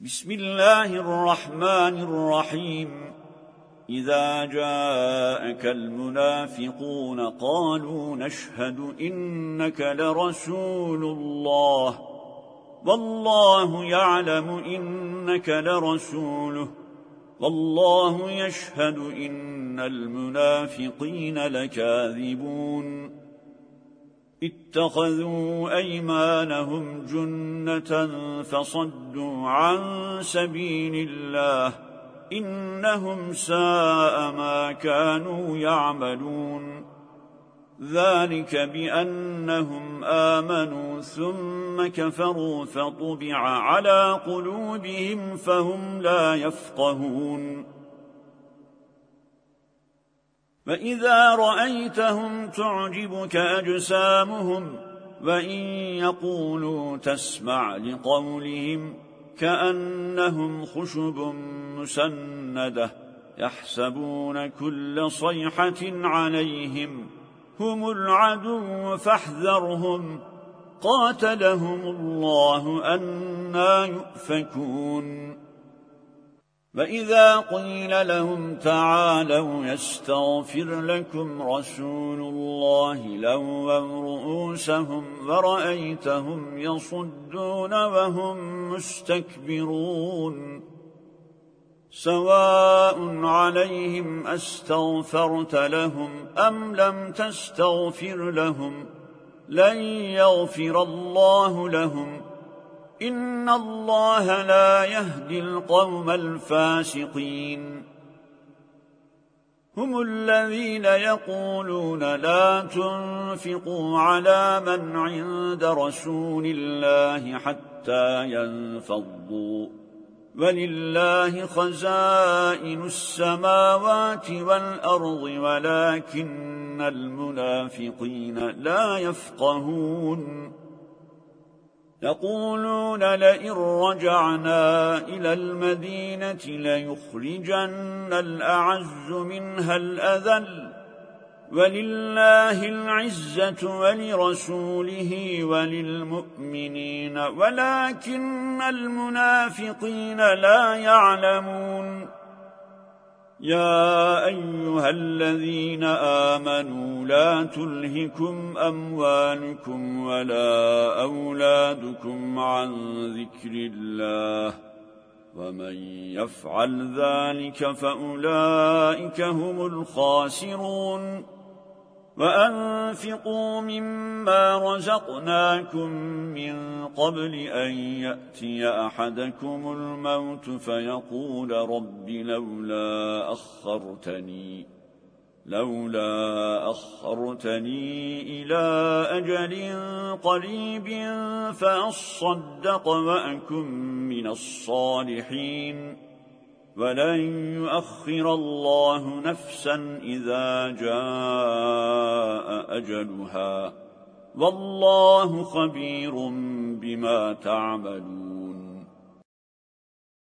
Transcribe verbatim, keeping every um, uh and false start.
بسم الله الرحمن الرحيم إذا جاءك المنافقون قالوا نشهد إنك لرسول الله والله يعلم إنك لرسوله والله يشهد إن المنافقين لكاذبون اتخذوا أيمانهم جنة فصدوا عن سبيل الله إنهم ساء ما كانوا يعملون ذلك بأنهم آمنوا ثم كفروا فطبع على قلوبهم فهم لا يفقهون فإذا رأيتهم تعجبك أجسامهم وإن يقولوا تسمع لقولهم كأنهم خشب مسندة يحسبون كل صيحة عليهم هم العدو فاحذرهم قاتلهم الله أنى يؤفكون وإذا قيل لهم تعالوا يستغفر لكم رسول الله لووا رؤوسهم ورأيتهم يصدون وهم مستكبرون سواء عليهم أستغفرت لهم أم لم تستغفر لهم لن يغفر الله لهم إن الله لا يهدي القوم الفاسقين هم الذين يقولون لا تنفقوا على من عند رسول الله حتى ينفضوا ولله خزائن السماوات والأرض ولكن المنافقين لا يفقهون يقولون لئن رجعنا إلى المدينة ليخرجن الأعز منها الأذل ولله العزة ولرسوله وللمؤمنين ولكن المنافقين لا يعلمون يا أيها الذين آمنوا لا تلهكم أموالكم ولا أولادكم عن ذكر الله ومن يفعل ذلك فأولئك هم الخاسرون وأنفقوا مما رزقناكم من قبل أن يأتي أحدكم الموت فيقول رب لولا أخرتني لولا أخرتني إلى أجل قريب فأصدق وأكن من الصالحين ولن يؤخر الله نفسا إذا جاء أجلها والله خبير بما تعملون